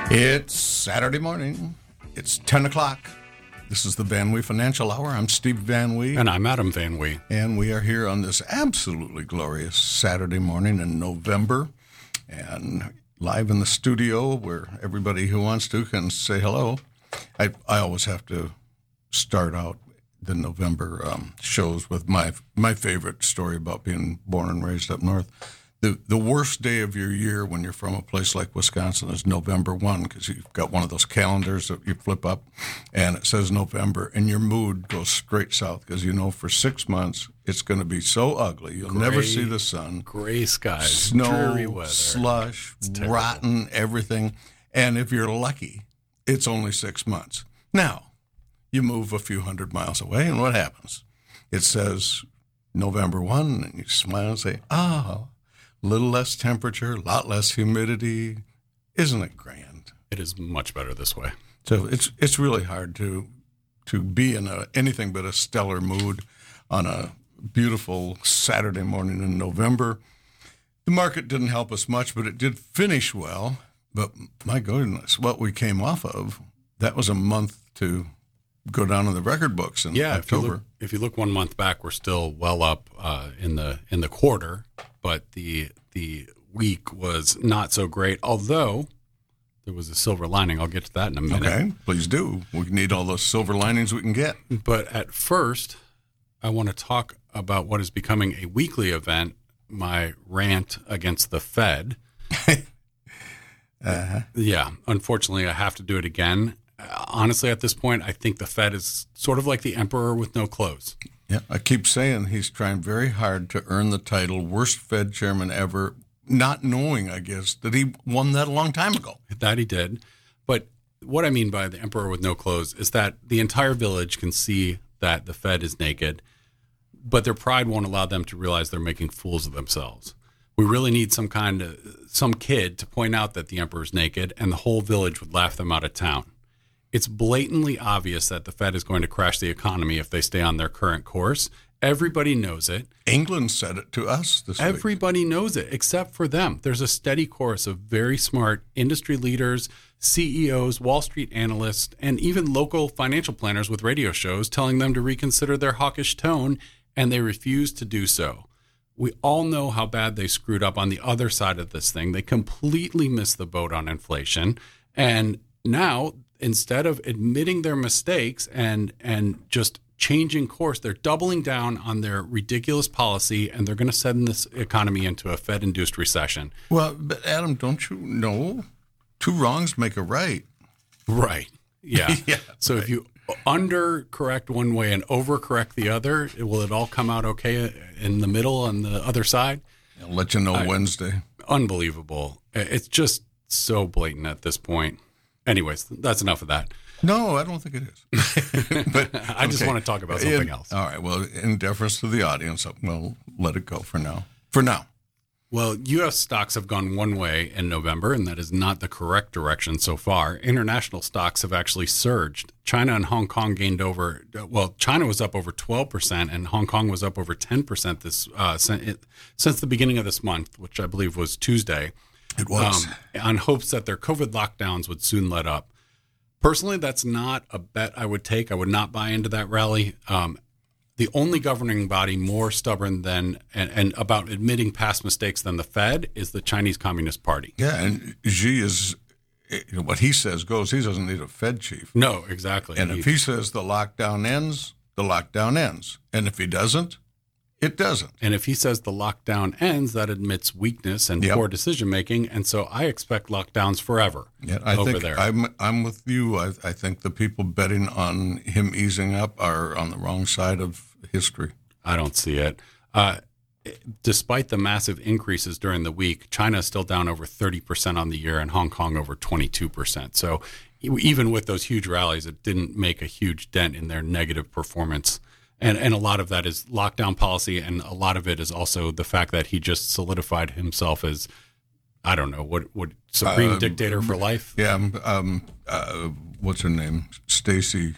It's Saturday morning. It's 10 o'clock. This is the Van Wee Financial Hour. I'm Steve Van Wee. And I'm Adam Van Wee. And we are here on this absolutely glorious Saturday morning in November. And live in the studio where everybody who wants to can say hello. I always have to start out the November shows with my favorite story about being born and raised up north. The worst day of your year when you're from a place like Wisconsin is November 1, because you've got one of those calendars that you flip up and it says November, and your mood goes straight south because you know for 6 months it's going to be so ugly. You'll never see the sun. Gray skies, snow, dreary weather, slush, rotten, everything. And if you're lucky, it's only 6 months. Now, you move a few hundred miles away, and what happens? It says November 1, and you smile and say, oh, little less temperature, a lot less humidity. Isn't it grand? It is much better this way. So it's really hard to be in anything but a stellar mood on a beautiful Saturday morning in November. The market didn't help us much, but it did finish well. But my goodness, what we came off of, that was a month to go down in the record books in October. If you look 1 month back, we're still well up in the quarter, but the week was not so great. Although there was a silver lining. I'll get to that in a minute. Okay, please do. We need all those silver linings we can get. But at first, I want to talk about what is becoming a weekly event: my rant against the Fed. Yeah, unfortunately, I have to do it again. Honestly, at this point, I think the Fed is sort of like the emperor with no clothes. Yeah, I keep saying he's trying very hard to earn the title worst Fed chairman ever, not knowing, I guess, that he won that a long time ago. That he did. But what I mean by the emperor with no clothes is that the entire village can see that the Fed is naked, but their pride won't allow them to realize they're making fools of themselves. We really need some kid to point out that the emperor's naked, and the whole village would laugh them out of town. It's blatantly obvious that the Fed is going to crash the economy if they stay on their current course. Everybody knows it. England said it to us this week. Everybody knows it, except for them. There's a steady chorus of very smart industry leaders, CEOs, Wall Street analysts, and even local financial planners with radio shows telling them to reconsider their hawkish tone, and they refuse to do so. We all know how bad they screwed up on the other side of this thing. They completely missed the boat on inflation. And now, instead of admitting their mistakes and just changing course, they're doubling down on their ridiculous policy, and they're going to send this economy into a Fed-induced recession. Well, but Adam, don't you know? Two wrongs make a right. Right. Yeah. Yeah, so right. If you undercorrect one way and overcorrect the other, will it all come out okay in the middle on the other side? I'll let you know Wednesday. Unbelievable. It's just so blatant at this point. Anyways, that's enough of that. No, I don't think it is. But I just want to talk about something else. All right. Well, in deference to the audience, we'll let it go for now. For now. Well, U.S. stocks have gone one way in November, and that is not the correct direction so far. International stocks have actually surged. China and Hong Kong gained China was up over 12%, and Hong Kong was up over 10% since the beginning of this month, which I believe was Tuesday. It was. On hopes that their COVID lockdowns would soon let up. Personally, that's not a bet I would take. I would not buy into that rally. The only governing body more stubborn than and about admitting past mistakes than the Fed is the Chinese Communist Party. Yeah, and Xi is, what he says goes. He doesn't need a Fed chief. No, exactly. And if he says the lockdown ends, the lockdown ends. And if he doesn't, it doesn't. And if he says the lockdown ends, that admits weakness and poor decision making. And so I expect lockdowns forever. Yeah, I think I'm with you. I think the people betting on him easing up are on the wrong side of history. I don't see it. Despite the massive increases during the week, China is still down over 30% on the year and Hong Kong over 22%. So even with those huge rallies, it didn't make a huge dent in their negative performance. And a lot of that is lockdown policy, and a lot of it is also the fact that he just solidified himself as, I don't know, what supreme dictator for life? Yeah, what's her name? Stacy.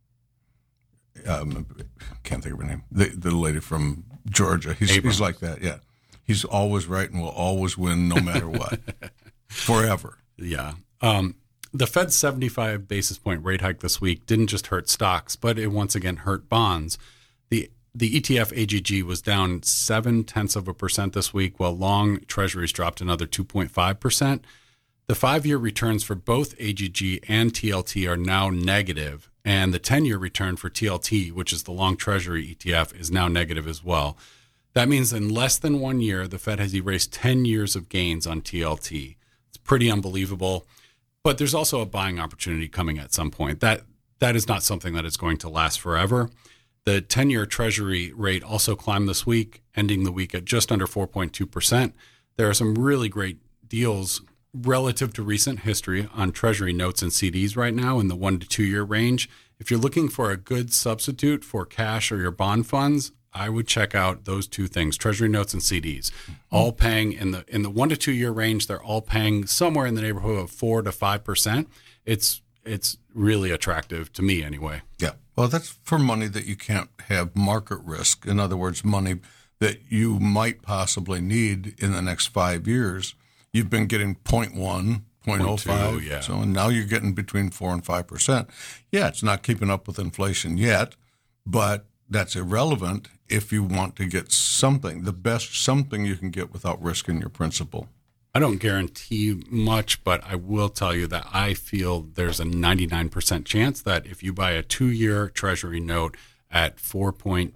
Can't think of her name. The lady from Georgia. He's like that. Yeah, he's always right and will always win no matter what, forever. Yeah. The Fed's 75 basis point rate hike this week didn't just hurt stocks, but it once again hurt bonds. The ETF AGG was down 0.7% this week, while long treasuries dropped another 2.5%. The 5-year returns for both AGG and TLT are now negative, and the 10-year return for TLT, which is the long treasury ETF, is now negative as well. That means in less than 1 year, the Fed has erased 10 years of gains on TLT. It's pretty unbelievable, but there's also a buying opportunity coming at some point. That is not something that is going to last forever. The 10-year Treasury rate also climbed this week, ending the week at just under 4.2%. There are some really great deals relative to recent history on Treasury notes and CDs right now in the 1 to 2 year range. If you're looking for a good substitute for cash or your bond funds, I would check out those two things, Treasury notes and CDs, all paying in the 1 to 2 year range. They're all paying somewhere in the neighborhood of 4 to 5%. It's really attractive to me anyway. Yeah. Well, that's for money that you can't have market risk. In other words, money that you might possibly need in the next 5 years. You've been getting 0.1, 0.05. Yeah. So now you're getting between 4 and 5%. Yeah, it's not keeping up with inflation yet, but that's irrelevant if you want to get something, the best something you can get without risking your principal. I don't guarantee much, but I will tell you that I feel there's a 99% chance that if you buy a 2-year Treasury note at 4.7,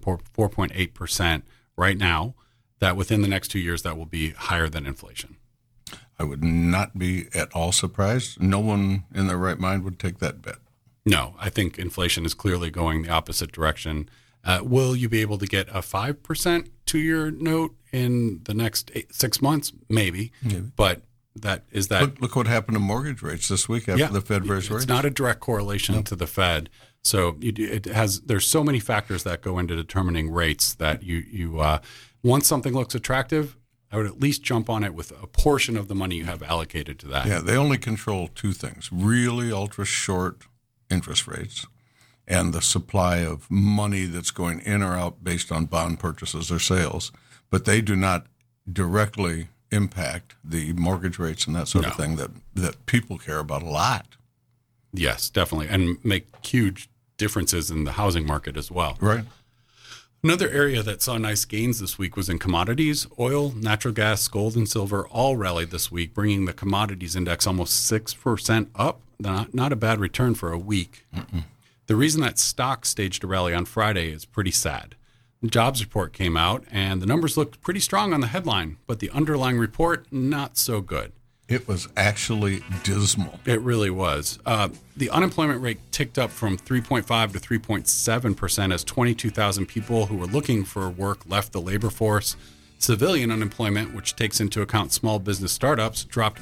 4.8% right now, that within the next 2 years, that will be higher than inflation. I would not be at all surprised. No one in their right mind would take that bet. No, I think inflation is clearly going the opposite direction. Will you be able to get a 5% 2-year note in the next 6 months? Maybe. But look what happened to mortgage rates this week after the Fed raised rates. It's not a direct correlation to the Fed. So there's so many factors that go into determining rates that you once something looks attractive, I would at least jump on it with a portion of the money you have allocated to that. Yeah, they only control two things: really ultra short interest rates and the supply of money that's going in or out based on bond purchases or sales. But they do not directly impact the mortgage rates and that sort of thing that people care about a lot. Yes, definitely. And make huge differences in the housing market as well. Right. Another area that saw nice gains this week was in commodities. Oil, natural gas, gold, and silver all rallied this week, bringing the commodities index almost 6% up. Not a bad return for a week. Mm-mm. The reason that stocks staged a rally on Friday is pretty sad. The jobs report came out, and the numbers looked pretty strong on the headline, but the underlying report, not so good. It was actually dismal. It really was. The unemployment rate ticked up from 3.5 to 3.7% as 22,000 people who were looking for work left the labor force. Civilian unemployment, which takes into account small business startups, dropped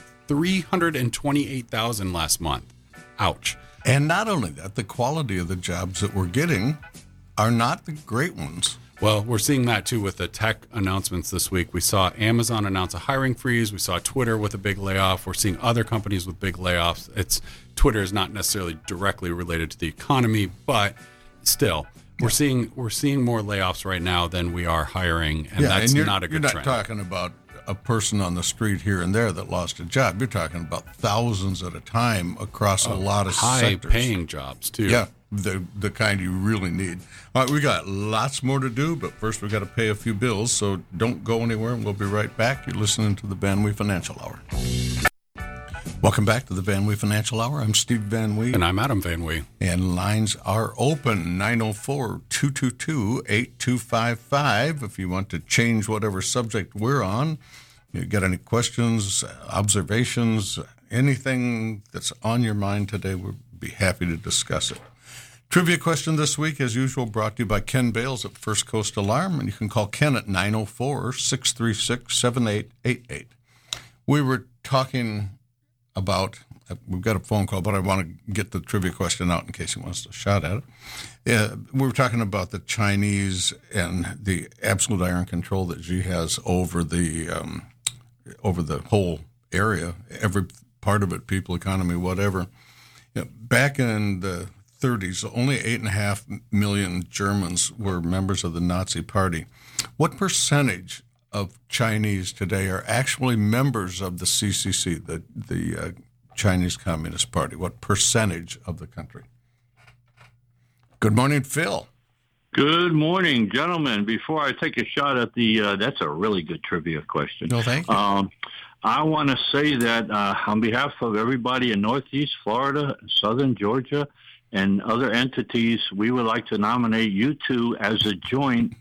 328,000 last month. Ouch. And not only that, the quality of the jobs that we're getting are not the great ones. Well, we're seeing that too with the tech announcements this week. We saw Amazon announce a hiring freeze. We saw Twitter with a big layoff. We're seeing other companies with big layoffs. Twitter is not necessarily directly related to the economy, but still, we're seeing more layoffs right now than we are hiring, and that's not a good trend. You're not talking about a person on the street here and there that lost a job. You're talking about thousands at a time across a lot of sectors. High-paying jobs, too. Yeah, the kind you really need. All right, we got lots more to do, but first we got to pay a few bills, so don't go anywhere, and we'll be right back. You're listening to the Van Wee Financial Hour. Welcome back to the Van Wee Financial Hour. I'm Steve Van Wee. And I'm Adam Van Wee. And lines are open, 904-222-8255. If you want to change whatever subject we're on, you got any questions, observations, anything that's on your mind today, we'd be happy to discuss it. Trivia question this week, as usual, brought to you by Ken Bales at First Coast Alarm, and you can call Ken at 904-636-7888. We were talking about, we've got a phone call, but I want to get the trivia question out in case he wants a shot at it. We were talking about the Chinese and the absolute iron control that Xi has over the whole area, every part of it, people, economy, whatever. Back in the 30s, only 8.5 million Germans were members of the Nazi Party. What percentage of Chinese today are actually members of the CCC, the Chinese Communist Party? What percentage of the country? Good morning, Phil. Good morning, gentlemen. Before I take a shot at that's a really good trivia question. No, thank you. I want to say that on behalf of everybody in Northeast Florida, Southern Georgia, and other entities, we would like to nominate you two as a joint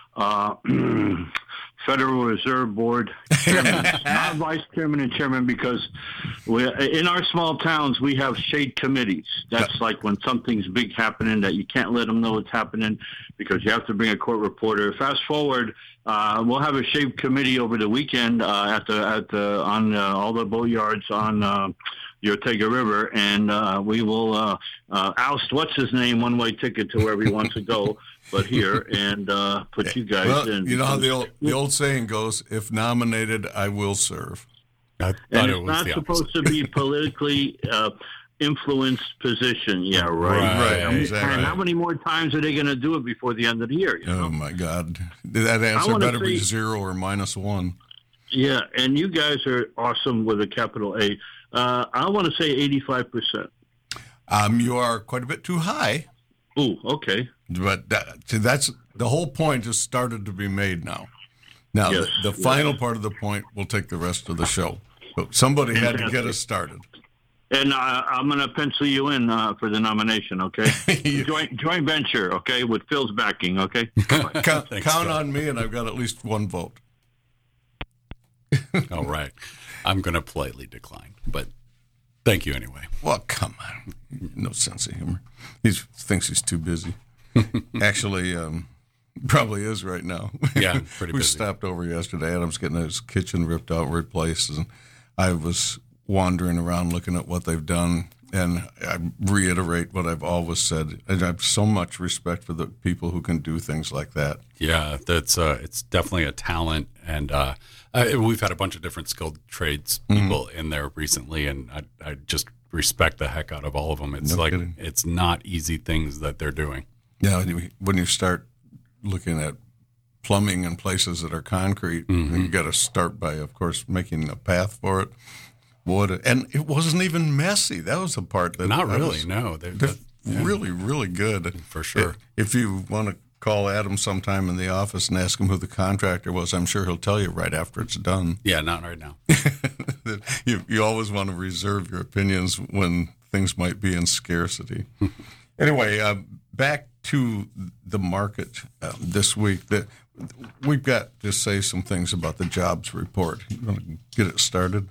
Federal Reserve Board chairman, not vice chairman and chairman, because in our small towns, we have shade committees. That's like when something's big happening that you can't let them know it's happening because you have to bring a court reporter. Fast forward, we'll have a shade committee over the weekend on all the boatyards on the Ortega River, and we will oust what's his name one-way ticket to wherever he wants to go. But here, and put you guys in. You know how the old saying goes, if nominated, I will serve. I thought and it it's was not the supposed opposite. to be politically influenced position. Yeah, right. Exactly. And how many more times are they going to do it before the end of the year? You know? Oh, my God. That answer better be 0 or -1. Yeah, and you guys are awesome with a capital A. I want to say 85%. You are quite a bit too high. Ooh, okay. But that's the whole point has started to be made now. Now, Yes. the final part of the point will take the rest of the show. But somebody had to get us started. And I'm going to pencil you in for the nomination, okay? joint venture, okay, with Phil's backing, okay? Count on me, and I've got at least one vote. All right. I'm going to politely decline, but thank you anyway. Well, come on. No sense of humor. He thinks he's too busy. Actually, probably is right now. Yeah, pretty We busy. stopped over yesterday. Adam's getting his kitchen ripped out and replaced, and I was wandering around looking at what they've done, and I reiterate what I've always said. And I have so much respect for the people who can do things like that. Yeah, that's it's definitely a talent, and we've had a bunch of different skilled trades people in there recently, and I just respect the heck out of all of them. It's No kidding. it's not easy things that they're doing. Yeah, when you start looking at plumbing in places that are concrete, you got to start by, of course, making a path for it. And it wasn't even messy. That was the part that Not I really, was- no. They're really, really good. For sure. If you want to call Adam sometime in the office and ask him who the contractor was, I'm sure he'll tell you right after it's done. Yeah, not right now. You always want to reserve your opinions when things might be in scarcity. Anyway, back to the market this week. We've got to say some things about the jobs report. You want to get it started?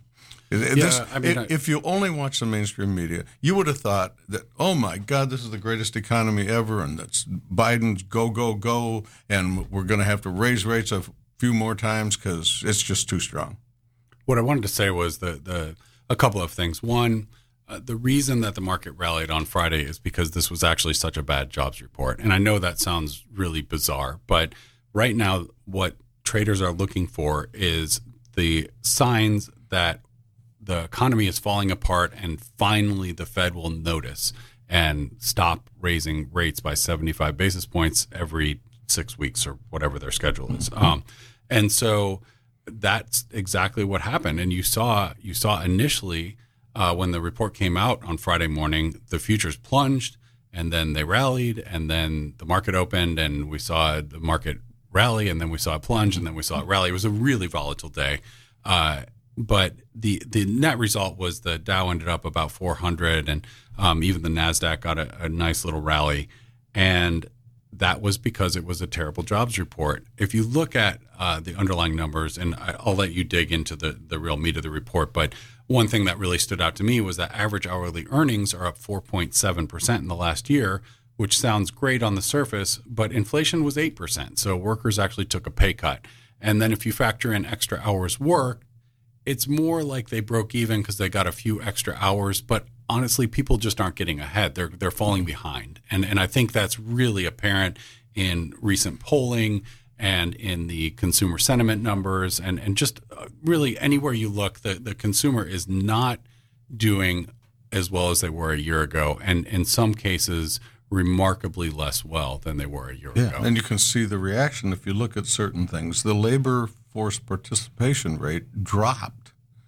If you only watch the mainstream media, you would have thought that, oh my God, this is the greatest economy ever, and that's Biden's go, go, go, and we're going to have to raise rates a few more times because it's just too strong. What I wanted to say was a couple of things. One, the reason that the market rallied on Friday is because this was actually such a bad jobs report. And I know that sounds really bizarre, but right now what traders are looking for is the signs that the economy is falling apart and finally the Fed will notice and stop raising rates by 75 basis points every 6 weeks or whatever their schedule is. And so that's exactly what happened. And you saw initially when the report came out on Friday morning, the futures plunged and then they rallied and then the market opened and we saw the market rally and then we saw it plunge and then we saw it rally. It was a really volatile day. But the net result was the Dow ended up about 400 and even the NASDAQ got a nice little rally. And that was because it was a terrible jobs report. If you look at the underlying numbers, and I'll let you dig into the real meat of the report, but one thing that really stood out to me was that average hourly earnings are up 4.7% in the last year, which sounds great on the surface, but inflation was 8%. So workers actually took a pay cut. And then if you factor in extra hours worked, it's more like they broke even because they got a few extra hours, but honestly, people just aren't getting ahead. They're falling behind. And I think that's really apparent in recent polling and in the consumer sentiment numbers and just really anywhere you look, the consumer is not doing as well as they were a year ago. And in some cases, remarkably less well than they were a year ago. And you can see the reaction if you look at certain things. The labor force participation rate dropped.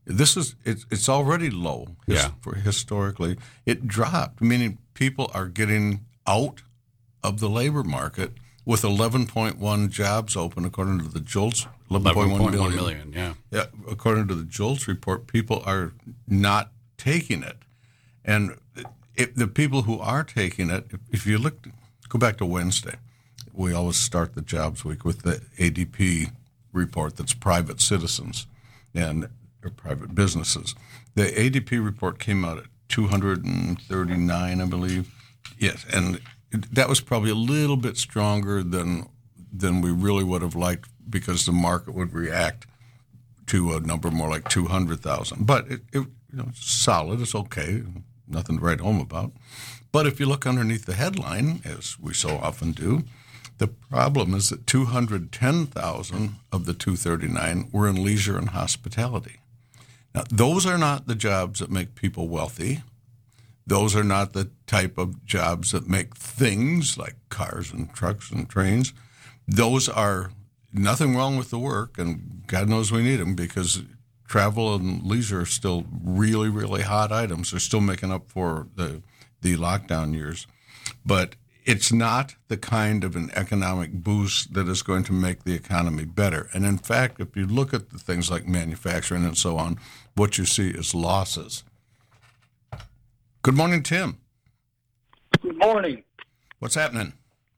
It's already low. Historically, it dropped, meaning people are getting out of the labor market with 11.1 jobs open, according to the JOLTS. 11.1 million. Yeah, according to the JOLTS report, people are not taking it, and the people who are taking it, if you go back to Wednesday, we always start the jobs week with the ADP report. That's private citizens or private businesses. The ADP report came out at 239, I believe. Yes, and that was probably a little bit stronger than we really would have liked, because the market would react to a number more like 200,000. But it's solid. It's okay. Nothing to write home about. But if you look underneath the headline, as we so often do, the problem is that 210,000 of the 239 were in leisure and hospitality. Now, those are not the jobs that make people wealthy. Those are not the type of jobs that make things like cars and trucks and trains. Those are nothing wrong with the work, and God knows we need them, because travel and leisure are still really, really hot items. They're still making up for the lockdown years. But it's not the kind of an economic boost that is going to make the economy better. And in fact, if you look at the things like manufacturing and so on, what you see is losses. Good morning, Tim. Good morning. What's happening?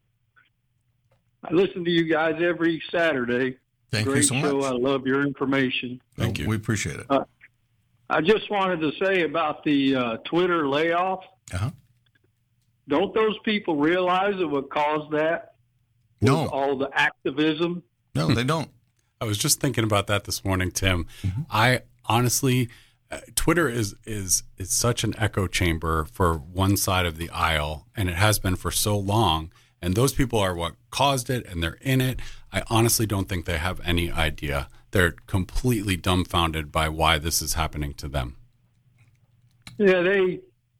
I listen to you guys every Saturday. Thank Great you so much. show. I love your information. Thank you. We appreciate it. I just wanted to say about the Twitter layoff. Uh-huh. Don't those people realize that what caused that was No. all the activism? No, they don't. I was just thinking about that this morning, Tim. Mm-hmm. I honestly, Twitter is such an echo chamber for one side of the aisle, and it has been for so long. And those people are what caused it, and they're in it. I honestly don't think they have any idea. They're completely dumbfounded by why this is happening to them. Yeah, they're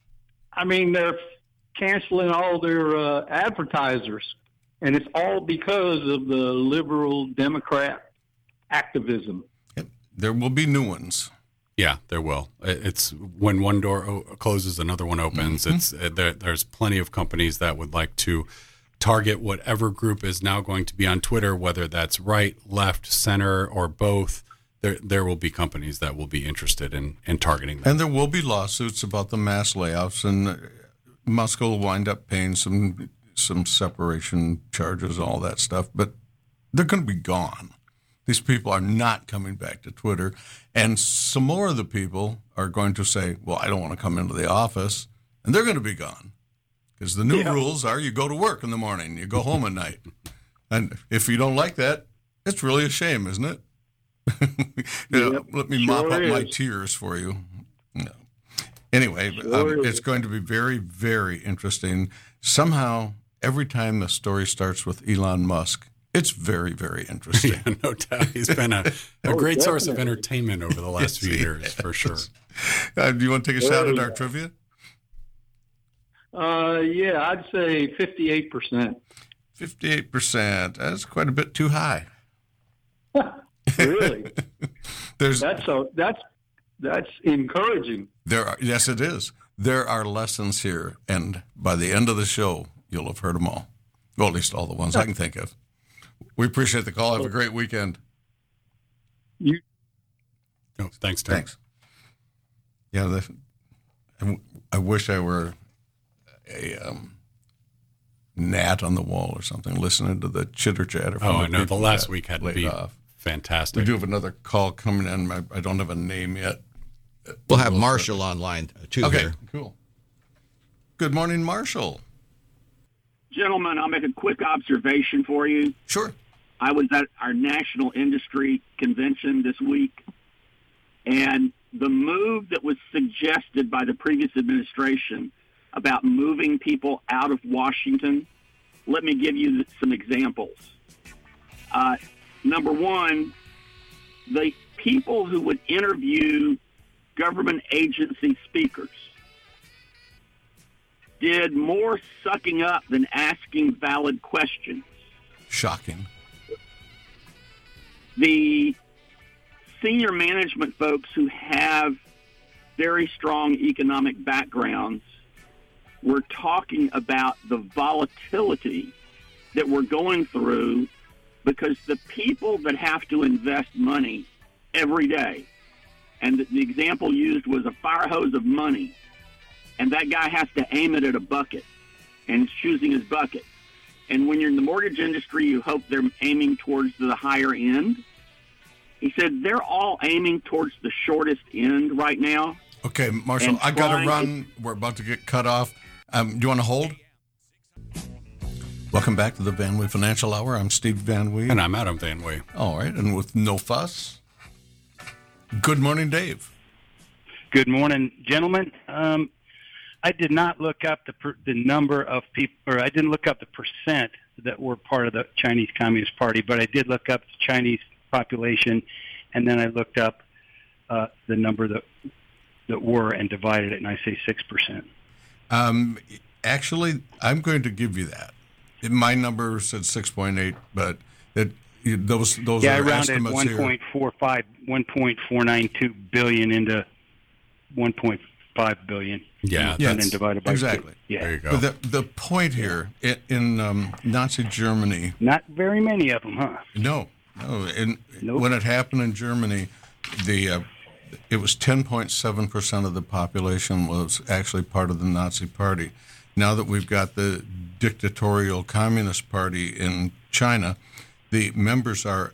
canceling all their advertisers, and it's all because of the liberal Democrat activism. Yep. There will be new ones. Yeah, there will. It's when one door closes, another one opens. Mm-hmm. There's plenty of companies that would like to target whatever group is now going to be on Twitter, whether that's right, left, center, or both. There will be companies that will be interested in targeting them. And there will be lawsuits about the mass layoffs, and Musk will wind up paying some separation charges, all that stuff. But they're going to be gone. These people are not coming back to Twitter. And some more of the people are going to say, well, I don't want to come into the office. And they're going to be gone. Because the new rules are you go to work in the morning, you go home at night. And if you don't like that, it's really a shame, isn't it? Let me mop up my tears for you. No. Anyway, it's going to be very, very interesting. Somehow, every time the story starts with Elon Musk, it's very, very interesting. Yeah, no doubt. He's been a great source of entertainment over the last few years, for sure. Do you want to take a shot at our trivia? Yeah, I'd say 58%. 58%. That's quite a bit too high. Really? That's encouraging. Yes, it is. There are lessons here, and by the end of the show, you'll have heard them all. Well, at least all the ones I can think of. We appreciate the call. Have a great weekend. Thanks, Tim. Thanks. Yeah, I wish I were a gnat on the wall or something, listening to the chitter chatter. Oh, I know. The last week had to be fantastic. We do have another call coming in. I don't have a name yet. We'll have Marshall online too. Okay, here. cool. Good morning, Marshall. Gentlemen, I'll make a quick observation for you. Sure. I was at our national industry convention this week, and the move that was suggested by the previous administration about moving people out of Washington, let me give you some examples. Number one, the people who would interview government agency speakers did more sucking up than asking valid questions. Shocking. The senior management folks who have very strong economic backgrounds were talking about the volatility that we're going through because the people that have to invest money every day, and the example used was a fire hose of money, and that guy has to aim it at a bucket, and he's choosing his bucket. And when you're in the mortgage industry, you hope they're aiming towards the higher end. He said they're all aiming towards the shortest end right now. Okay, Marshall, I got to run. We're about to get cut off. Do you want to hold? Welcome back to the Van Wee Financial Hour. I'm Steve Van Wee. And I'm Adam Van Wee. All right, and with no fuss. Good morning, Dave. Good morning, gentlemen. I did not look up the number of people, or I didn't look up the percent that were part of the Chinese Communist Party, but I did look up the Chinese population, and then I looked up the number that were and divided it, and I say 6%. Actually, I'm going to give you that. My number said 6.8, but those I are rounded estimates here. 1.492 billion into 1.5 billion. Yeah, and then divided by exactly. 2. Yeah. There you go. But the point here in Nazi Germany, Not very many of them, huh? no. Nope. When it happened in Germany, it was 10.7% of the population was actually part of the Nazi Party. Now that we've got the dictatorial Communist Party in China, the members are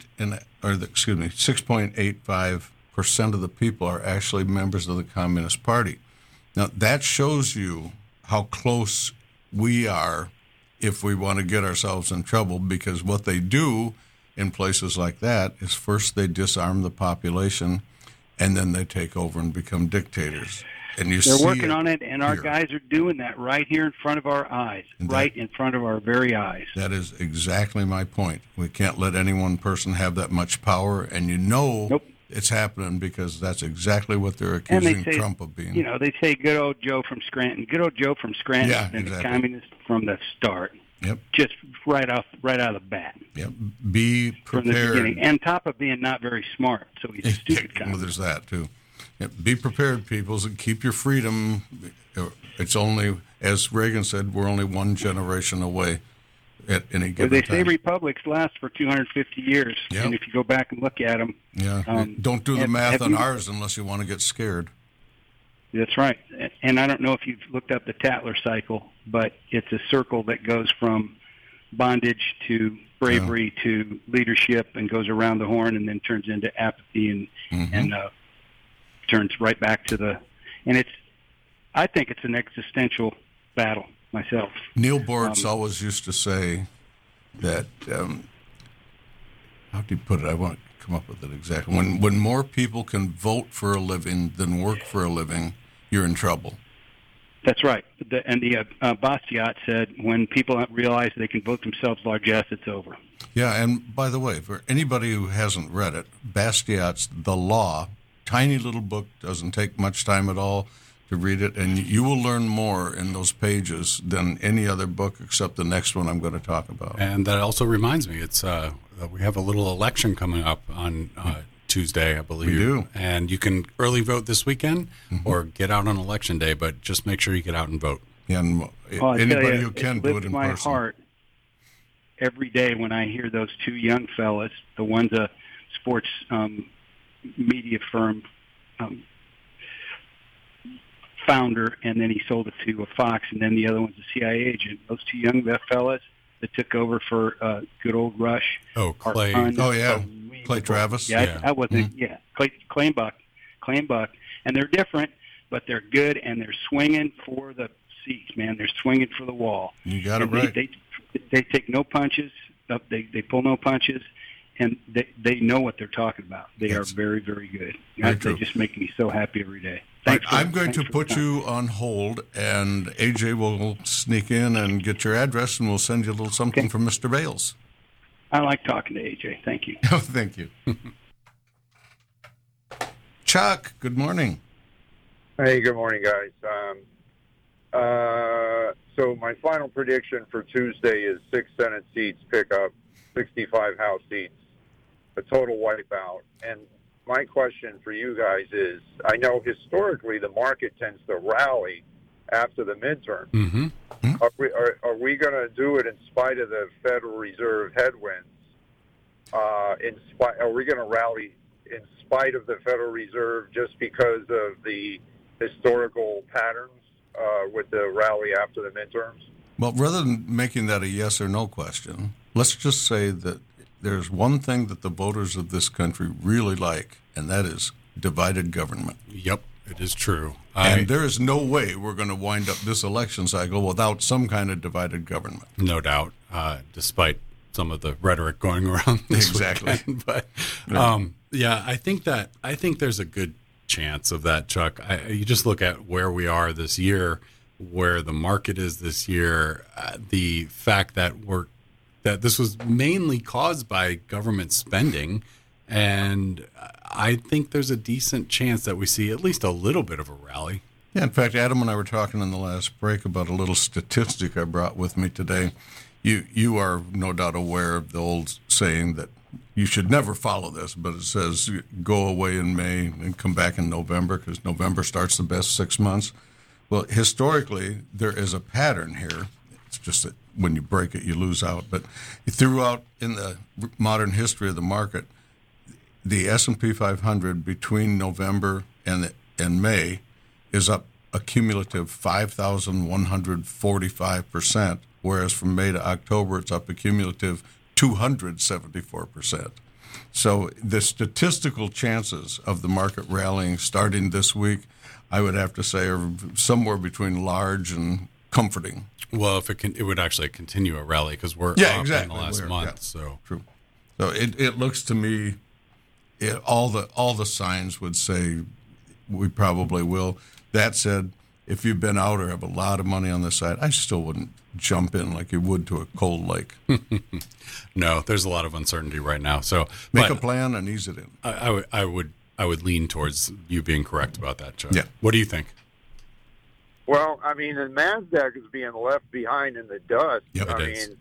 6.85% of the people are actually members of the Communist Party. Now that shows you how close we are if we want to get ourselves in trouble, because what they do in places like that is first they disarm the population, and then they take over and become dictators. And they're working on it, and our guys are doing that right here in front of our eyes, right in front of our very eyes. That is exactly my point. We can't let any one person have that much power, and Nope. It's happening because that's exactly what they're accusing Trump of being. They say good old Joe from Scranton. Good old Joe from Scranton has been a communist from the start. Yep. Just right out of the bat. Yep. Be prepared. From the beginning. And top of being not very smart, so he's a stupid Well, there's that, too. Yep. Be prepared, people, and keep your freedom. It's only, as Reagan said, we're only one generation away at any given time. They say republics last for 250 years, Yep. and if you go back and look at them... Yeah, don't do the math on ours unless you want to get scared. That's right. And I don't know if you've looked up the Tatler cycle, but it's a circle that goes from bondage to bravery to leadership and goes around the horn and then turns into apathy and turns right back to the... And I think it's an existential battle myself. Neil Bortz always used to say that, how do you put it? I want to come up with it exactly. When more people can vote for a living than work for a living, you're in trouble. That's right. Bastiat said, when people realize they can vote themselves largesse, it's over. Yeah, and by the way, for anybody who hasn't read it, Bastiat's The Law, tiny little book, doesn't take much time at all to read it, and you will learn more in those pages than any other book except the next one I'm going to talk about. And that also reminds me, it's we have a little election coming up on Tuesday, I believe. We do. And you can early vote this weekend or get out on election day, but just make sure you get out and vote. Yeah, and anybody who can do it in person. It lifts my heart every day when I hear those two young fellas. The one's a sports media firm founder, and then he sold it to a Fox, and then the other one's a CIA agent. Those two young fellas that took over for good old Rush. Oh, Clay. Clay Travis. Yeah, I wasn't. Yeah, Clay Buck, and they're different, but they're good, and they're swinging for the seats, man. They're swinging for the wall. You got it right. They take no punches. They pull no punches, and they know what they're talking about. They are very, very good. They just make me so happy every day. I'm going to put you on hold, and AJ will sneak in and get your address, and we'll send you a little something from Mr. Bales. I like talking to AJ. Thank you. Oh, thank you. Chuck, good morning. Hey, good morning, guys. So my final prediction for Tuesday is 6 Senate seats pick up, 65 House seats, a total wipeout. And my question for you guys is, I know historically the market tends to rally after the midterm. Mm-hmm. Are we going to do it in spite of the Federal Reserve headwinds? Are we going to rally in spite of the Federal Reserve just because of the historical patterns with the rally after the midterms? Well, rather than making that a yes or no question, let's just say that there's one thing that the voters of this country really like, and that is divided government. Yep, it is true. And there is no way we're going to wind up this election cycle without some kind of divided government. No doubt, despite some of the rhetoric going around this Exactly. weekend. But I think there's a good chance of that, Chuck. You just look at where we are this year, where the market is this year, the fact that this was mainly caused by government spending, and I think there's a decent chance that we see at least a little bit of a rally. Yeah, in fact, Adam and I were talking in the last break about a little statistic I brought with me today. You are no doubt aware of the old saying that you should never follow this, but it says go away in May and come back in November because November starts the best 6 months. Well, historically, there is a pattern here. It's just that when you break it, you lose out. But throughout in the modern history of the market, the S&P 500 between November and May is up a cumulative 5,145%, whereas from May to October, it's up a cumulative 274%. So the statistical chances of the market rallying starting this week, I would have to say, are somewhere between large and comforting. Well, if it would actually continue a rally because we're up in the last month. Yeah. So true. So it looks to me, all the signs would say we probably will. That said, if you've been out or have a lot of money on the side, I still wouldn't jump in like you would to a cold lake. No, there's a lot of uncertainty right now. So make a plan and ease it in. I would lean towards you being correct about that, Chuck. Yeah. What do you think? Well, I mean, the NASDAQ is being left behind in the dust. Yep, I mean,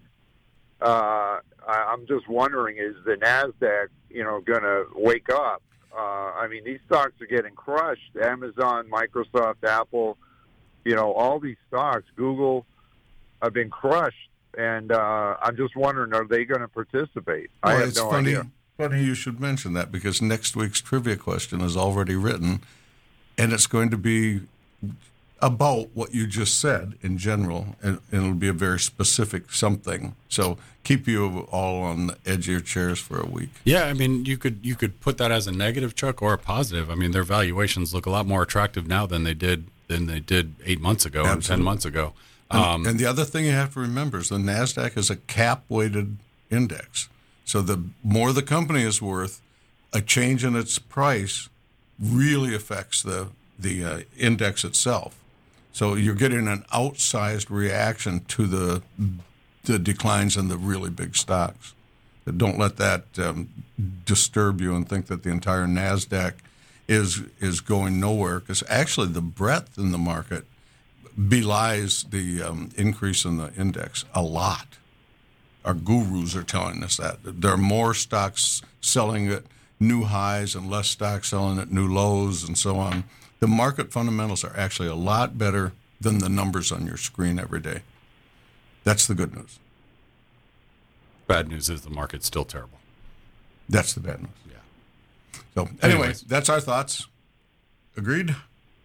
I'm just wondering, is the NASDAQ, going to wake up? I mean, these stocks are getting crushed. Amazon, Microsoft, Apple, all these stocks, Google, have been crushed. And I'm just wondering, are they going to participate? Well, I have no idea. Funny you should mention that because next week's trivia question is already written, and it's going to be about what you just said in general, and it'll be a very specific something. So keep you all on the edge of your chairs for a week. Yeah, I mean, you could put that as a negative, Chuck, or a positive. I mean, their valuations look a lot more attractive now than they did 8 months ago and 10 months ago. And the other thing you have to remember is the NASDAQ is a cap-weighted index. So the more the company is worth, a change in its price really affects the index itself. So you're getting an outsized reaction to the declines in the really big stocks. But don't let that disturb you and think that the entire NASDAQ is going nowhere, because actually the breadth in the market belies the increase in the index a lot. Our gurus are telling us that. There are more stocks selling at new highs and less stocks selling at new lows and so on. The market fundamentals are actually a lot better than the numbers on your screen every day. That's the good news. Bad news is the market's still terrible. That's the bad news. Yeah. So anyway, that's our thoughts. Agreed?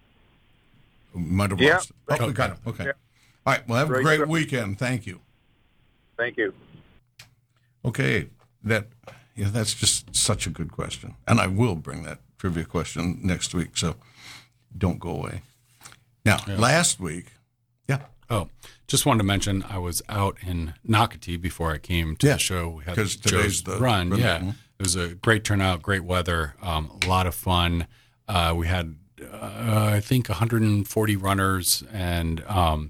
We might have lost it. Oh, we got it. Okay. Yeah. All right. Well, have a great weekend. Thank you. Thank you. Okay. That's just such a good question. And I will bring that trivia question next week, so don't go away. Now, last week, Oh, just wanted to mention I was out in Nocatee before I came to the show. We had Joe's run. Yeah. It was a great turnout, great weather, a lot of fun. We had, I think, 140 runners, and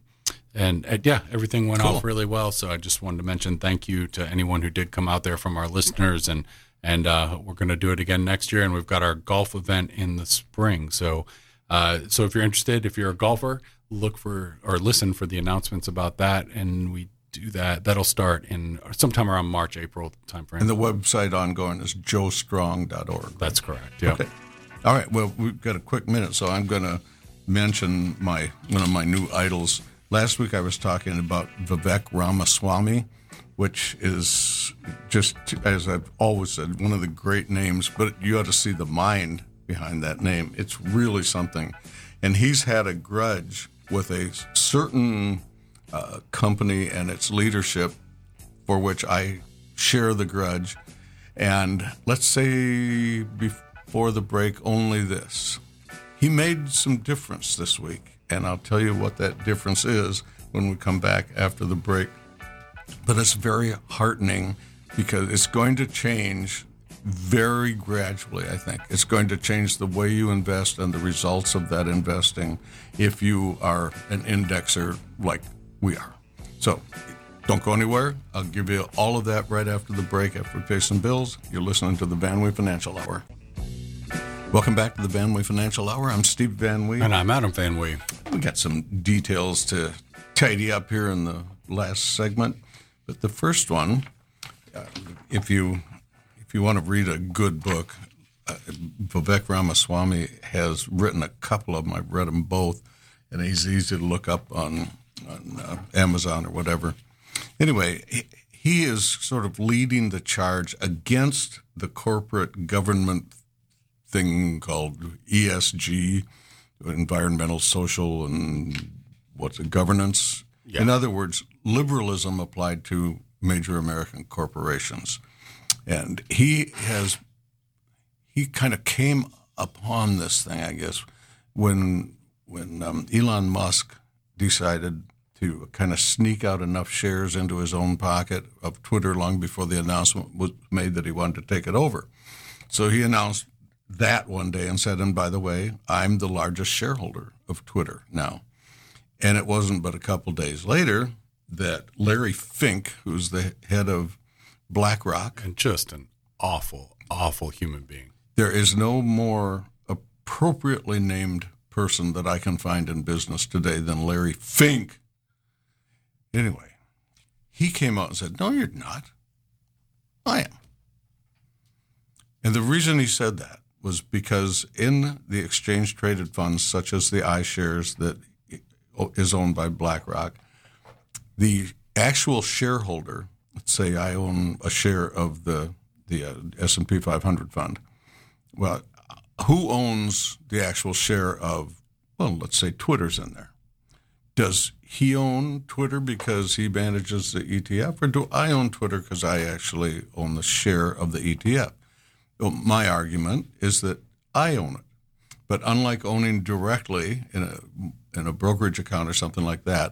everything went off really well. So I just wanted to mention thank you to anyone who did come out there from our listeners, and we're going to do it again next year. And we've got our golf event in the spring. So if you're interested, if you're a golfer, look for or listen for the announcements about that. And we do that. That'll start in sometime around March, April timeframe. And the website ongoing is joestrong.org. That's correct. Yeah. Okay. All right. Well, we've got a quick minute, so I'm going to mention one of my new idols. Last week I was talking about Vivek Ramaswamy, which is just, as I've always said, one of the great names, but you ought to see the mind behind that name. It's really something. And he's had a grudge with a certain company and its leadership for which I share the grudge. And let's say before the break, only this. He made some difference this week, and I'll tell you what that difference is when we come back after the break. But it's very heartening because it's going to change very gradually, I think. It's going to change the way you invest and the results of that investing if you are an indexer like we are. So don't go anywhere. I'll give you all of that right after the break, after we pay some bills. You're listening to the Van Wee Financial Hour. Welcome back to the Van Wee Financial Hour. I'm Steve Van Wee. And I'm Adam Van Wee. We got some details to tidy up here in the last segment. But the first one, if you want to read a good book, Vivek Ramaswamy has written a couple of them. I've read them both, and he's easy to look up on Amazon or whatever. Anyway, he is sort of leading the charge against the corporate government thing called ESG, environmental, social, and governance. Yeah. In other words, liberalism applied to major American corporations. And he kind of came upon this thing, I guess, when Elon Musk decided to kind of sneak out enough shares into his own pocket of Twitter long before the announcement was made that he wanted to take it over. So he announced that one day and said, and by the way, I'm the largest shareholder of Twitter now. And it wasn't but a couple days later that Larry Fink, who's the head of BlackRock. And just an awful, awful human being. There is no more appropriately named person that I can find in business today than Larry Fink. Anyway, he came out and said, no, you're not. I am. And the reason he said that was because in the exchange-traded funds, such as the iShares that is owned by BlackRock, the actual shareholder, let's say I own a share of the S&P 500 fund. Well, who owns the actual share of, well, let's say Twitter's in there. Does he own Twitter because he manages the ETF, or do I own Twitter because I actually own the share of the ETF? Well, my argument is that I own it. But unlike owning directly in a brokerage account or something like that,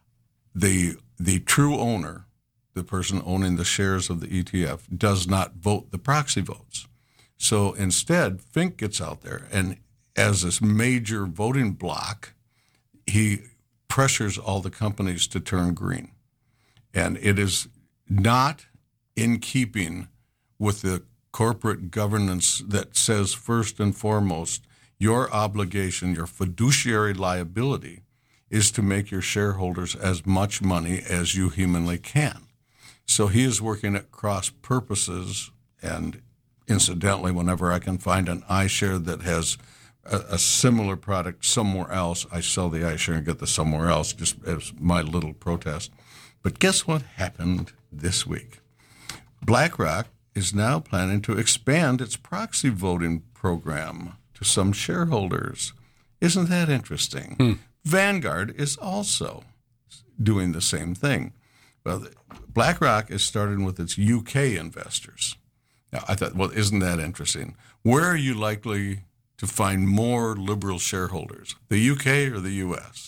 the true owner, the person owning the shares of the ETF, does not vote the proxy votes. So instead, Fink gets out there, and as this major voting bloc, he pressures all the companies to turn green. And it is not in keeping with the corporate governance that says, first and foremost, your obligation, your fiduciary liability, is to make your shareholders as much money as you humanly can. So he is working at cross purposes, and incidentally, whenever I can find an iShare that has a similar product somewhere else, I sell the iShare and get the somewhere else, just as my little protest. But guess what happened this week? BlackRock is now planning to expand its proxy voting program to some shareholders. Isn't that interesting? Vanguard is also doing the same thing. Well, BlackRock is starting with its UK investors. Now, I thought, well, isn't that interesting? Where are you likely to find more liberal shareholders, the UK or the US?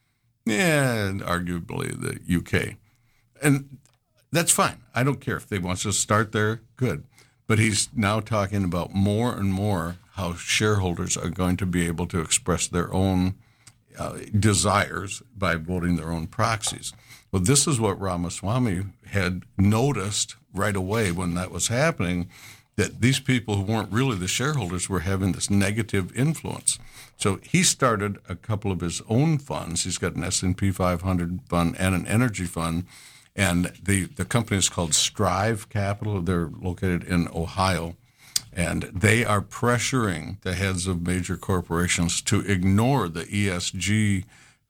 Yeah, arguably the UK. And that's fine. I don't care if they want to start there, good. But he's now talking about more and more how shareholders are going to be able to express their own desires by voting their own proxies. Well, this is what Ramaswamy had noticed right away when that was happening, that these people who weren't really the shareholders were having this negative influence. So he started a couple of his own funds. He's got an S&P 500 fund and an energy fund, And the company is called Strive Capital. They're located in Ohio. And they are pressuring the heads of major corporations to ignore the ESG,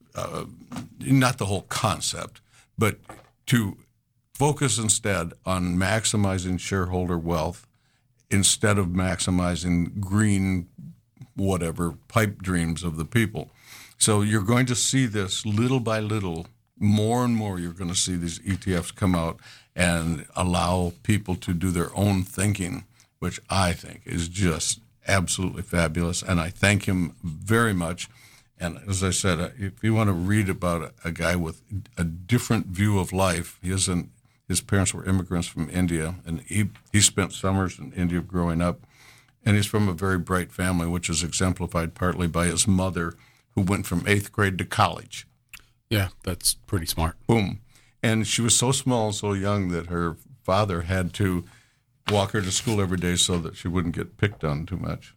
not the whole concept, but to focus instead on maximizing shareholder wealth instead of maximizing green, whatever, pipe dreams of the people. So you're going to see this little by little, more and more you're going to see these ETFs come out and allow people to do their own thinking, which I think is just absolutely fabulous. And I thank him very much. And as I said, if you want to read about a guy with a different view of life, his parents were immigrants from India, and he spent summers in India growing up. And he's from a very bright family, which is exemplified partly by his mother, who went from 8th grade to college. Yeah, that's pretty smart. Boom. And she was so small and so young that her father had to walk her to school every day so that she wouldn't get picked on too much.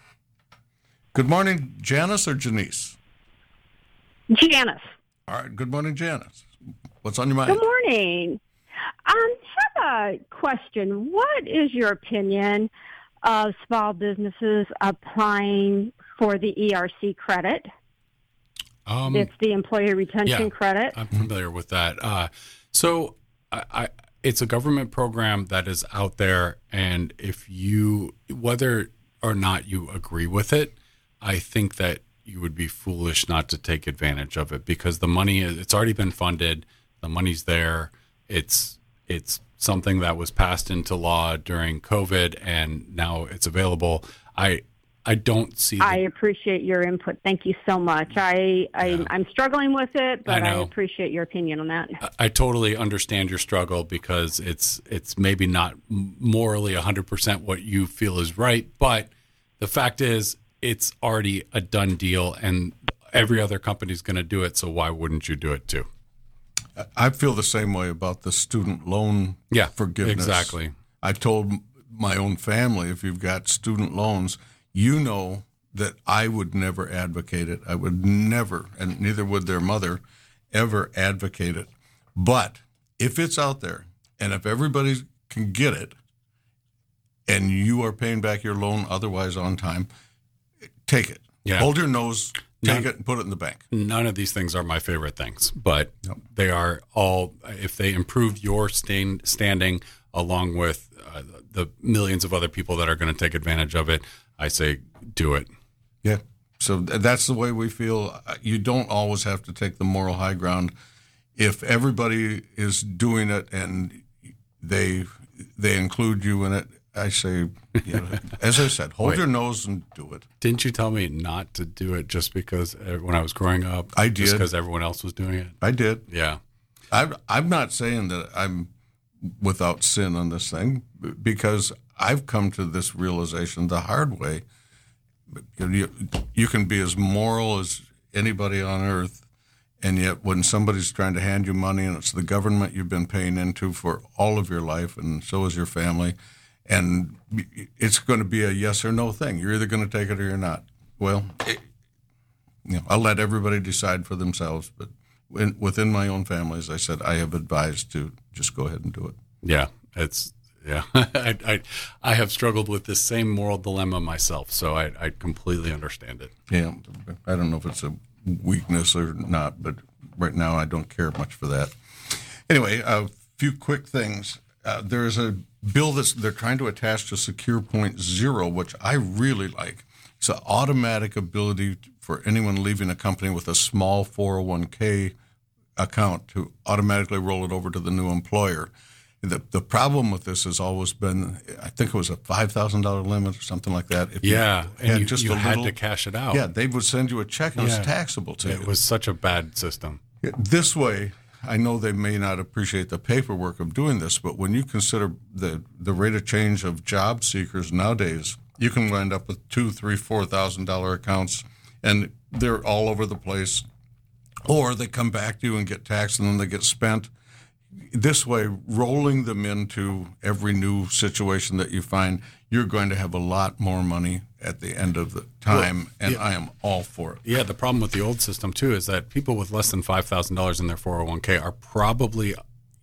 Good morning, Janice or Janice? Janice. All right. Good morning, Janice. What's on your mind? Good morning. Have a question. What is your opinion of small businesses applying for the ERC credit? It's the employee retention credit. I'm familiar with that. So it's a government program that is out there, and whether or not you agree with it, I think that you would be foolish not to take advantage of it, because the money it's already been funded, the money's there. It's something that was passed into law during COVID, and now it's available. I don't see. I appreciate your input. Thank you so much. I'm struggling with it, but I appreciate your opinion on that. I totally understand your struggle, because it's maybe not morally 100% what you feel is right, but the fact is it's already a done deal, and every other company is going to do it. So why wouldn't you do it too? I feel the same way about the student loan forgiveness. Exactly. I told my own family, if you've got student loans, you know that I would never advocate it. I would never, and neither would their mother, ever advocate it. But if it's out there, and if everybody can get it, and you are paying back your loan otherwise on time, take it. Yeah. Hold your nose, take it, and put it in the bank. None of these things are my favorite things, but they are all, if they improve your standing along with the millions of other people that are going to take advantage of it, I say do it. Yeah. So that's the way we feel. You don't always have to take the moral high ground. If everybody is doing it and they include you in it, I say, as I said, hold your nose and do it. Didn't you tell me not to do it just because when I was growing up? I did. Just because everyone else was doing it? I did. Yeah. I'm not saying that I'm without sin on this thing, because I've come to this realization the hard way. You can be as moral as anybody on earth, and yet when somebody's trying to hand you money and it's the government you've been paying into for all of your life, and so is your family, and it's going to be a yes or no thing. You're either going to take it or you're not. Well, I'll let everybody decide for themselves, but within my own family, as I said, I have advised to just go ahead and do it. Yeah, I have struggled with this same moral dilemma myself, so I completely understand it. Yeah, I don't know if it's a weakness or not, but right now I don't care much for that. Anyway, a few quick things. There is a bill they're trying to attach to Secure Point Zero, which I really like. It's an automatic ability for anyone leaving a company with a small 401k account to automatically roll it over to the new employer. The problem with this has always been, I think it was a $5,000 limit or something like that. If you had to cash it out. Yeah, they would send you a check and it was taxable to you. It was such a bad system. This way, I know they may not appreciate the paperwork of doing this, but when you consider the rate of change of job seekers nowadays, you can wind up with $2,000, $3,000, $4,000 accounts, and they're all over the place. Or they come back to you and get taxed, and then they get spent. This way, rolling them into every new situation that you find, you're going to have a lot more money at the end of the time, I am all for it. Yeah, the problem with the old system, too, is that people with less than $5,000 in their 401k are probably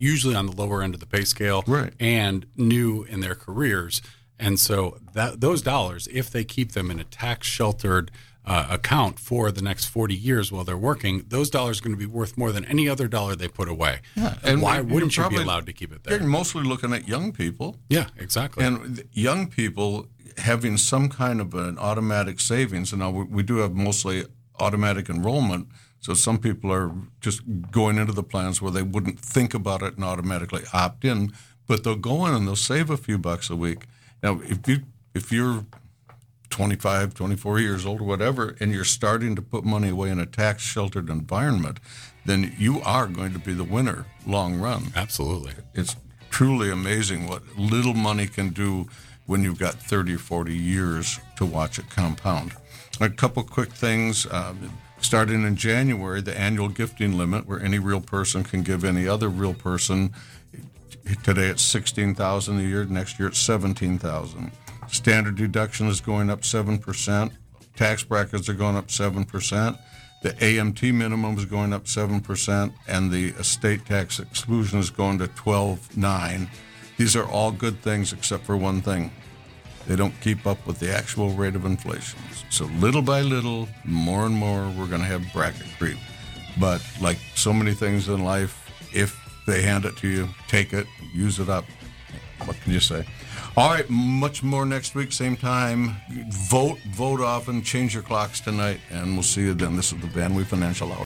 usually on the lower end of the pay scale, Right. and new in their careers. And so those dollars, if they keep them in a tax-sheltered account for the next 40 years while they're working, those dollars are going to be worth more than any other dollar they put away. Yeah, and why wouldn't you be probably- allowed to keep it there? You're mostly looking at young people. Yeah, exactly. And young people having some kind of an automatic savings, and now we do have mostly automatic enrollment, so some people are just going into the plans where they wouldn't think about it and automatically opt in, but they'll go in and they'll save a few bucks a week. Now, if you're 25, 24 years old or whatever, and you're starting to put money away in a tax-sheltered environment, then you are going to be the winner long run. Absolutely. It's truly amazing what little money can do when you've got 30 or 40 years to watch it compound. A couple quick things. Starting in January, the annual gifting limit, where any real person can give any other real person. Today it's $16,000 a year. Next year it's $17,000. Standard deduction is going up 7%. Tax brackets are going up 7%. The AMT minimum is going up 7%, and the estate tax exclusion is going to 12.9. These are all good things except for one thing. They don't keep up with the actual rate of inflation. So little by little, more and more, we're going to have bracket creep. But like so many things in life, if they hand it to you, take it, use it up. What can you say? All right, much more next week, same time. Vote often, change your clocks tonight, and we'll see you then. This is the Van Wee Financial Hour.